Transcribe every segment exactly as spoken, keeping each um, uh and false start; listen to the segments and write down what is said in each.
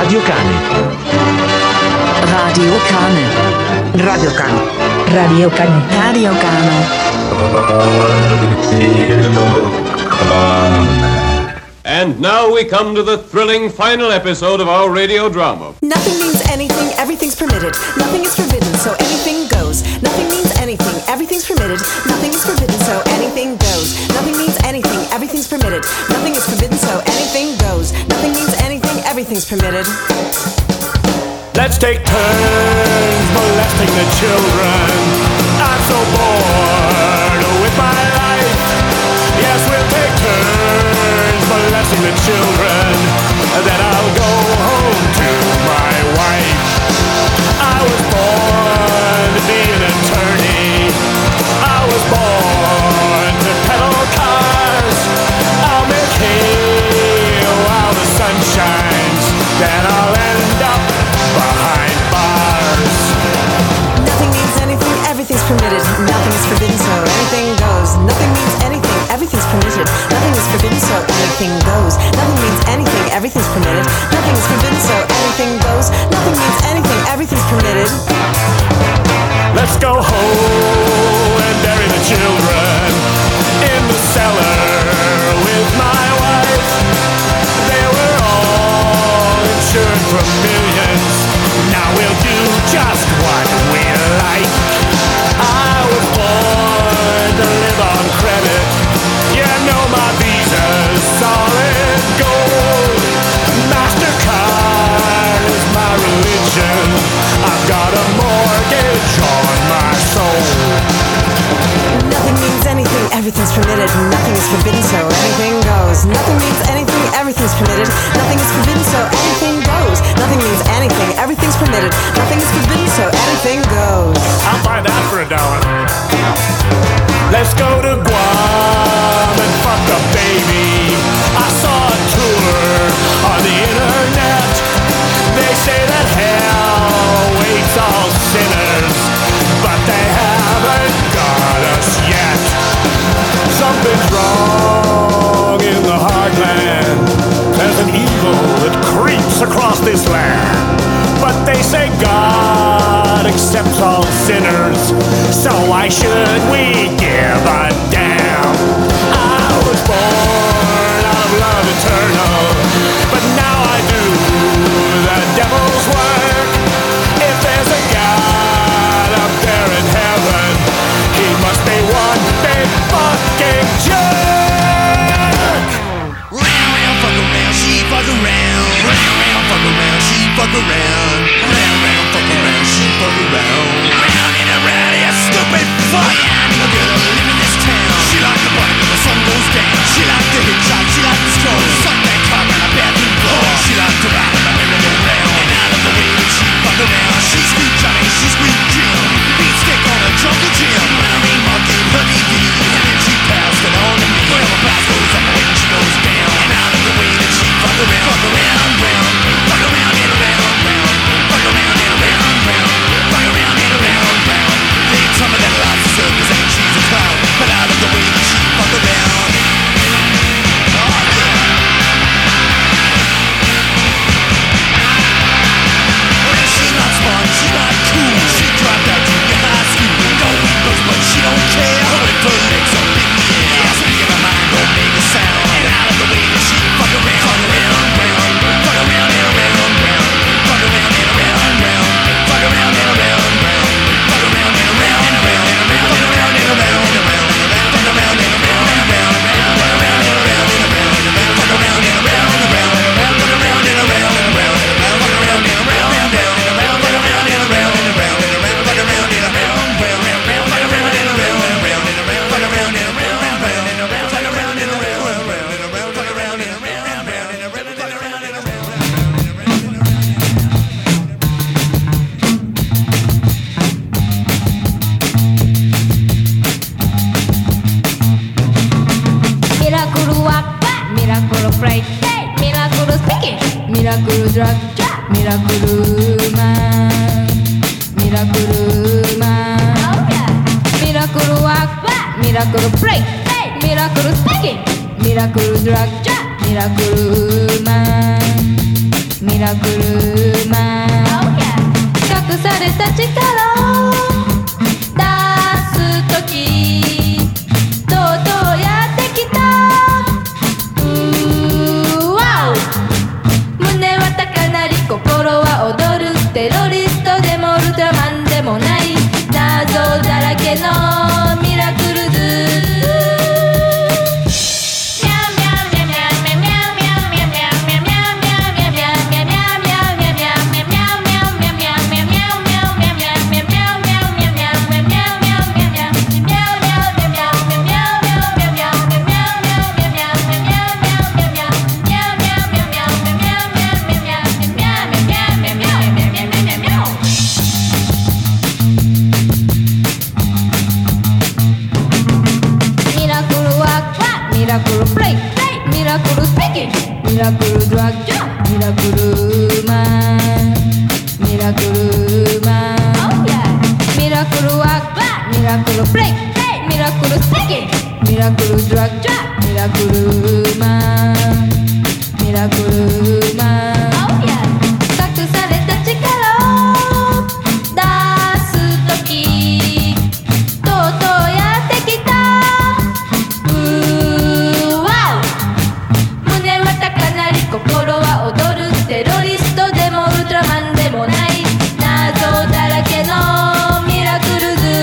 Radio Cane. Radio Cane. Radio Cane. Radio Cane. Radio Cane. And now we come to the thrilling final episode of our radio drama. Nothing means anything, everything's permitted. Nothing is forbidden, so anything goes. Nothing means anything, everything's permitted. Nothing is forbidden, so anything goes. Nothing means anything, everything's permitted. Nothing is forbidden, so anything goes. Nothing means anything, everything's permitted. Let's take turns molesting the children. I'm so bored with my life. Yes, we'll take turns molesting the children. Then I'll go home to my wife. I was born to be an attorney. I was born to peddle cars. I'll make hay while the sun shines. Then I'll end up behind bars. Nothing means anything, everything's permitted. Nothing is forbidden, so anything goes. Nothing means anything, everything's permitted. Nothing is forbidden, so anything goes. Nothing means anything, everything's permitted. Nothing is forbidden, so anything goes. Nothing means anything, everything's permitted. Let's go home and bury the children in the cellar with my wife. They were all insured for millions. Now we'll do just what we like. I was born to live on credit. You know my visa's solid gold. MasterCard is my religion. I've got a mortgage on my soul. Nothing means anything, everything's permitted. Nothing is forbidden, so anything goes. Nothing means anything, everything's permitted. Nothing is forbidden, so anything goes. Nothing means anything, everything's permitted. Nothing is forbidden, so anything goes. I'll buy that for a dollar. Let's go to Guam and fuck a baby. I saw a tour on the internet. They say that hell waits all sinners, but they haven't got us yet. Something's wrong in the heartland. There's an evil that creeps across this land. But they say God accepts all sinners, so why should we give a damn? I was born out of love eternal, but now I do the devil's work. If there's a God up there in heaven, he must be one big fucking jerk. Round, round, fuck around, she fuck around. Round, round, fuck around, she fuck around. Round, round, fuck around, she fuck around. Round and around, yeah, stupid fuck. A girl live in this town. She like the button when the sun goes down. She like the hit job, she like the stroll. Suck that cock on a bathroom floor. She like to ride on the merry-go-round. And out of the way that she fuck around. She squeak Johnny, she squeak Jim. Beat stick on a jungle gym. Rounding monkey, honey bee. And then she passed it on to me. Well, the blast goes up and she goes down. And out of the way that she fuck around. Fuck around, round. Fuck around and around, round. Fuck around and around, round. Fuck around and around, round. They ain't some of that lobster circus ain't she's a clown. But out of the way that she fuck around. Oh, yeah. Well, she's not smart, she's not cool. She dropped out junior high school. Don't eat books, but she don't care. Her and her legs up in the air. Yeah, speaking her mind don't make a sound. And out of the way that she fuck around. Fuck around, round. Fuck around and around, round. Fuck around and around, round. Fuck around and around, round. Fuck around and around, and around, and around. Fuck around and around, and around. Fuck around and around, and around. Fuck around and around, and around. Fuck around and around, and around. Fuck around and around, and around. Fuck around and around, and around. Fuck around and around, and around. Fuck around and around, round. Fuck around and around, and around. Fuck around and around, round. Fuck around and around, round. Fuck around and around, Miracle walk, miracle flight, miracle speaking, miracle drug, miracle man, miracle man. Miracle walk, miracle flight, miracle speaking, miracle drug, miracle man, miracle drug drop, miracle man, miracle man. Oh yeah, miracle walk back, miracle break, hey, miracle sticky, miracle drug drop, miracle man, miracle man. Oh yeah, 隠された力を出すとき、とうとうやってきた。うーわお、胸は高鳴り心は踊る。テロリストでもウルトラマンでもない謎だらけのミラクルズ。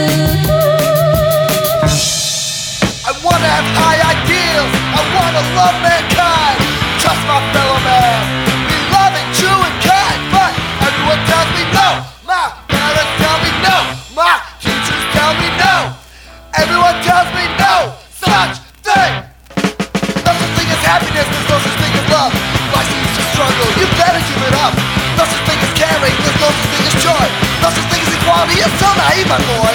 I wanna have high ideals, I wanna love mankind, trust my fellow man, be loving, true and kind. But everyone tells me no, my parents tell me no, my teachers tell me no. Everyone tells me no, such thing. No such thing as happiness, there's no such thing as love. Life seems to struggle, you better give it up. No such thing as caring, there's no such thing as joy. No such thing as equality, it's so naive, my boy.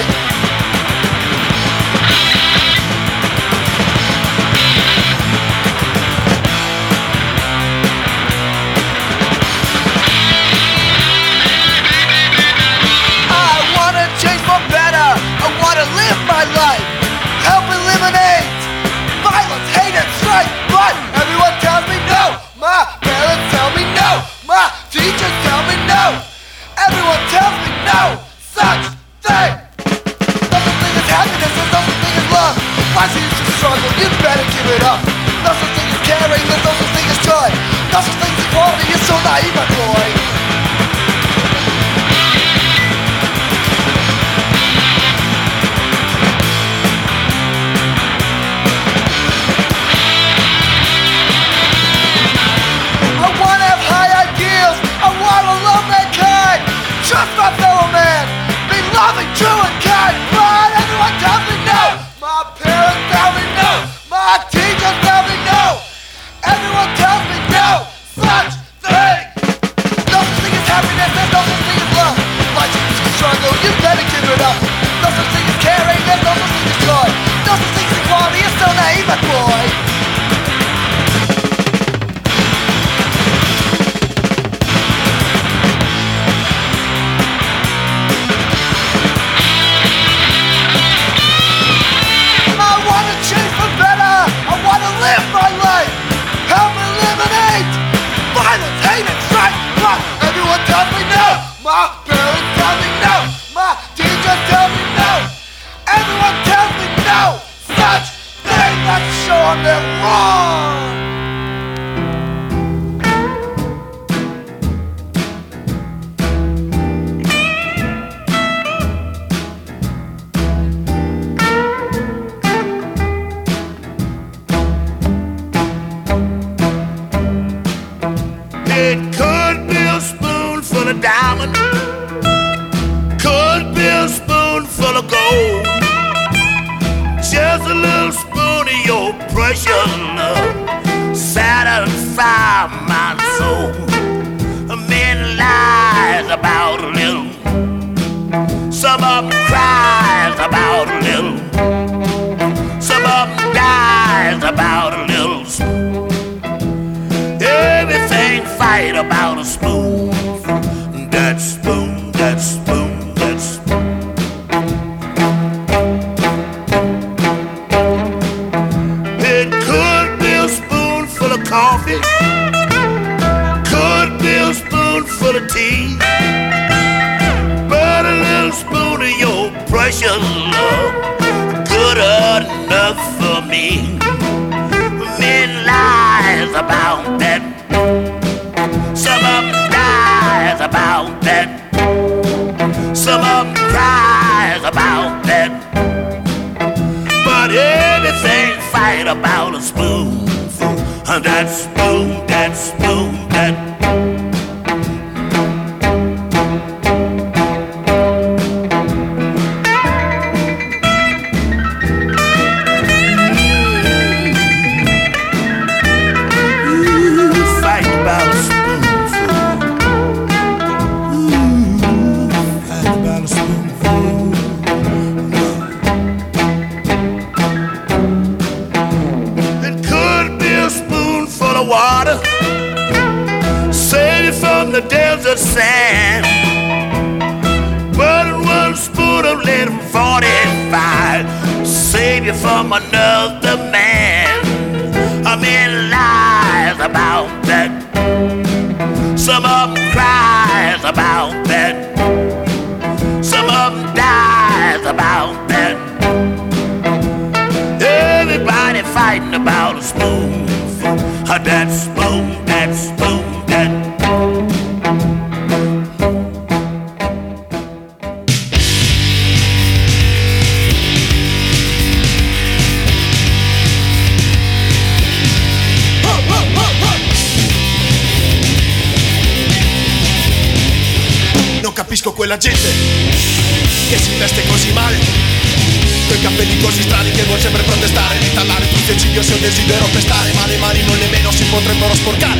I wanna live my life, help eliminate violence, hate and strife. But everyone tells me no, my parents tell me no, my teachers tell me no. Everyone tells me no, such thing. No such thing as happiness, there's no such thing as love. Life seems to struggle, you better give it up. No such thing as caring, there's no such thing as joy. No such thing as equality, you're so naive, my boy. Trust my fellow man, be loving, true and kind. But everyone tells me no, my parents tell me no, my teachers tell me no. Everyone tells me no, such thing. No such thing as happiness, there's no such thing as love. Life seems to struggle, you better give it up. No such thing as caring, there's no such thing as joy. No such thing as equality, you're so naive, my boy. My parents tell me no, my teachers tell me no. Everyone tells me no, such thing, that's showing them wrong. It could be a spoonful of diamond, could be a spoonful of gold, just a little spoon of your precious love, satisfy my soul. Many lies about a little, some of them cries about a little, some of them dies about a little spoon. Everything fight about a spoon, that spoon, that spoon, that spoon. It could be a spoonful of coffee, could be a spoonful of tea, but a little spoon of your precious love, good enough for me. Men lies about that, some of them dies about that, some of them cries about that, but everything fight about a spoonful, that spoon, that spoon, that. Water, the desert sand. But one spoon of little forty-five save you from another man. A man lies about that. Some of them cries about that. Some of them dies about that. Everybody fighting about a spoonful of that spoon, that spoon, that. Non capisco quella gente che si veste così male, coi capelli così strani che vuol sempre protestare, ritagliare tutti e ciglio se un desidero pestare, ma le mani non nemmeno si potrebbero sporcare.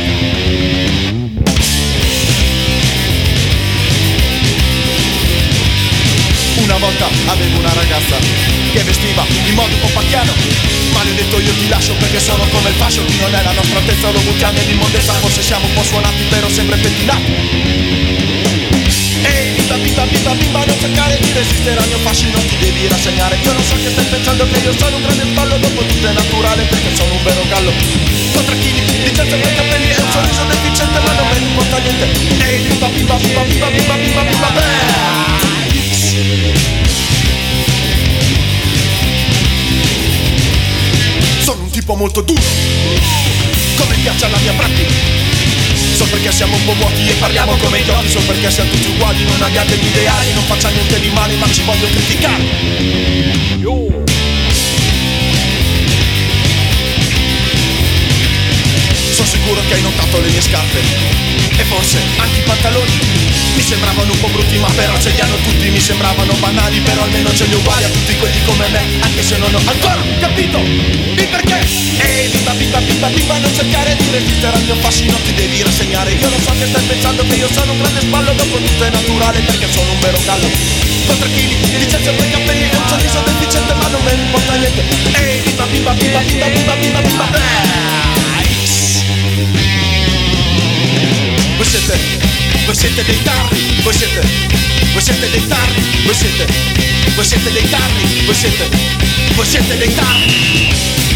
Una volta avevo una ragazza che vestiva in modo un po' pacchiano, ma le ho detto io ti lascio perché sono come il fascio, chi non è la nostra altezza lo buttiamo nell'immondezza, forse siamo un po' suonati però sempre pettinati. Ehi, bimba, bimba, bimba, bimba, non cercare di resistere al mio fascino, ti devi rassegnare. Io non so che stai pensando che io sono un grande sballo, dopo tutto è naturale perché sono un vero gallo. Con tre chili di testa per i capelli e un sorriso deficiente, ma non me ne importa niente. Ehi, bimba, bimba, bimba, bimba, bimba, bimba, bimba, bimba. Sono un tipo molto duro, come piace alla mia pratica. So perché siamo un po' vuoti e parliamo come idioti, so perché siamo tutti uguali, non abbiate gli ideali, non faccia niente di male ma ci voglio criticare. Yo. Sono sicuro che hai notato le mie scarpe e forse anche i pantaloni. Mi sembravano un po' brutti ma però ce li hanno tutti, mi sembravano banali però almeno ce li ho uguali a tutti quelli come me, anche se non ho ancora capito il perché. Ehi, bimba, bimba, bimba, bimba, non cercare di resistere al mio fascino, ti devi rassegnare. Io non so che stai pensando che io sono un grande sballo, dopo tutto è naturale perché sono un vero gallo. Con tre chili, licenza per i capelli e un sorriso deficiente, ma non me ne importa niente. Ehi, bimba, bimba, bimba, bimba, bimba, bimba, bimba, bimba. Voi siete, voi siete dei tarli, voi siete, voi siete dei tarli, voi siete, voi siete dei tarli, voi siete, voi siete dei tarli.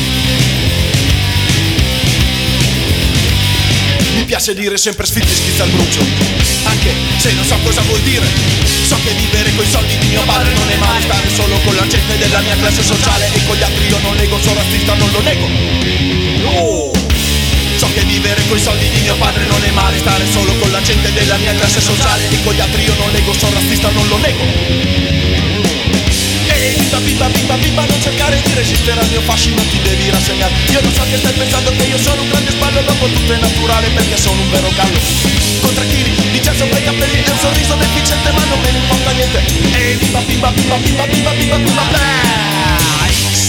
Mi piace dire sempre sfitti schizza al brucio, anche se non so cosa vuol dire. So che vivere coi soldi di mio padre non è male, stare solo con la gente della mia classe sociale e con gli altri io non nego, sono razzista, non lo nego. No! So che vivere coi soldi di mio padre non è male, stare solo con la gente della mia classe sociale e con gli altri io non nego, sono razzista, non lo nego. Ehi, bimba, bimba, bimba, bimba, non cercare di resistere al mio fascino, ti devi rassegnare. Io non so che stai pensando che io sono un grande sballo, dopo tutto è naturale perché sono un vero gallo. Con tre chili, licenza per i capelli e un sorriso deficiente, ma non me ne importa niente. Ehi, bimba, bimba, bimba, bimba, bimba, bimba, bimba, bimba.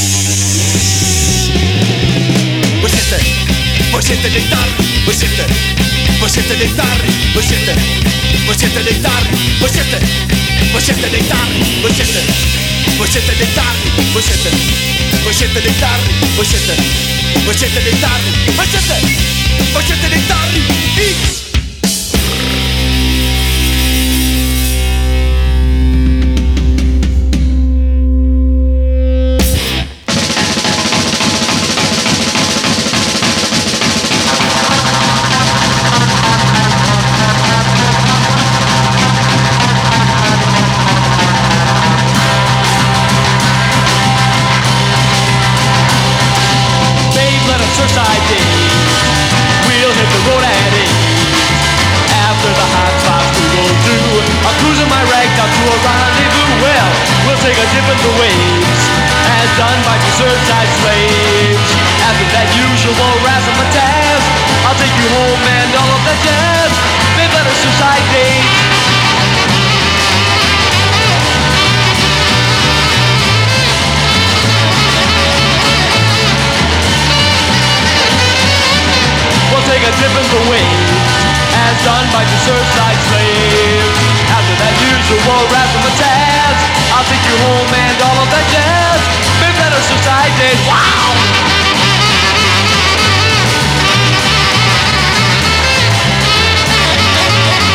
Voi siete, voi siete dei tarli, voi siete, voi siete dei tarli, voi siete, voi siete dei tarli, voi siete, voi siete dei tarli, voi siete, voi siete dei tarli, voi siete, voi siete dei tarli, voi siete, voi siete dei tarli, voi siete, voi siete dei tarli, X. Wow!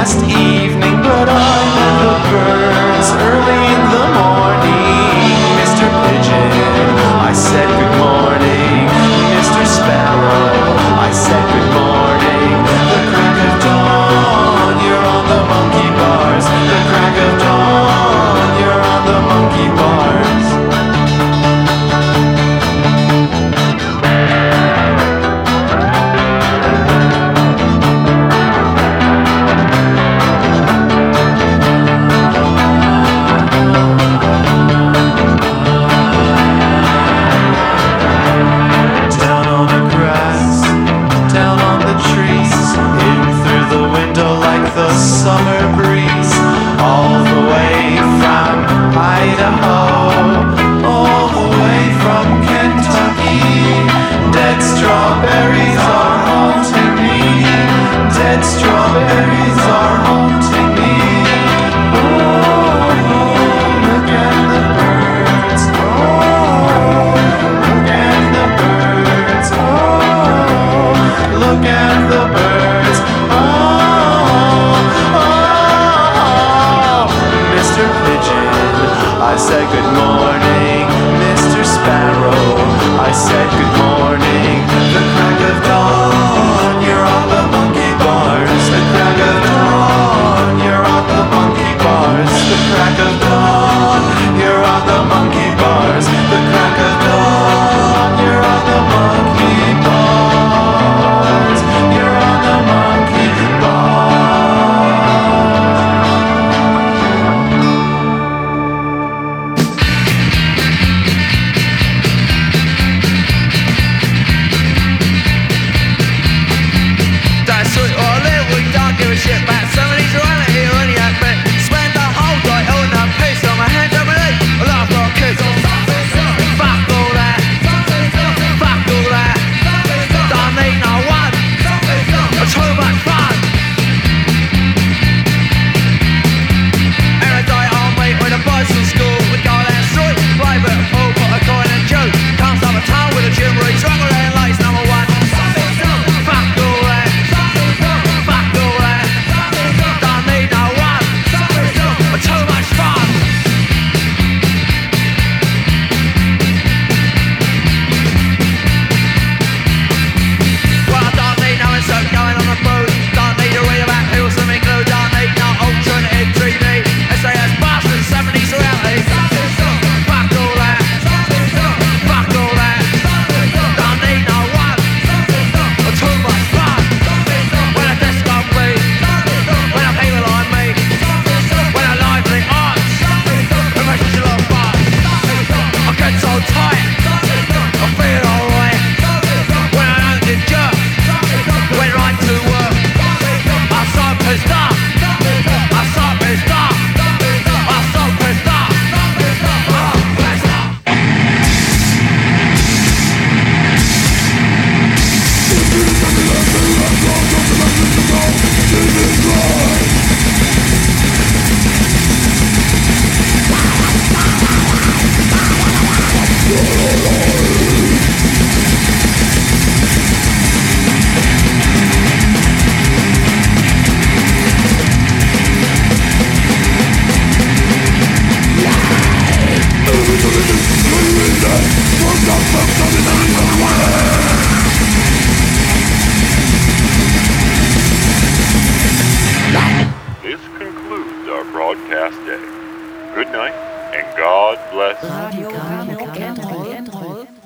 last evening, but I met the birds early in the morning. Mister Pigeon, I said good morning. Mister Sparrow, I said good morning. The crack of dawn, you're on the monkey bars. The crack of dawn, you're on the monkey bars. Summer breeze, all the way from Idaho, all the way from Kentucky. Dead strawberries are haunting me. Dead strawberries are haunting me. Oh, look at the birds. Oh, look at the birds. Oh, look at the birds. Oh. Mister Pigeon, I said good morning. Mister Sparrow, I said good morning. The crack of dawn, you're on the monkey bars. The crack of dawn, you're on the monkey bars. The crack of dawn, you're on the monkey bars. The crack of dawn, you're on the monkey bars. You're on the monkey bars. Shit back, somebody's around here on the advent. Spend the whole day on a piece on my hands, I believe. A lot of rock kids. Fuck all that. Fuck all that. Don't need no one. Too much fun. Every day I'll meet with the boys from school. We go down the street, play a bit of pool, put a coin and chew. Can't stop a town with a gym reach. Struggle and lace number one. Fuck all that. Fuck all that. Don't need no one. Too much fun. Well, I don't need no insert going on the booth. Don't need to read about hills and glue. Don't need no alternative T V. S A S bastards, seventies reality. Fuck all that. Fuck all that. Don't need no one. Too much fun. When a disco beat. When a people like me. When I live the arts. It makes you look fun. I get so tight. I feel alright. When I don't get jerked. Went right to work. I'm so pissed off. I'm so pissed off. I'm so pissed off. Oh, pissed off. This concludes our broadcast day. Good night, and God bless. Radio Rock'n'Roll.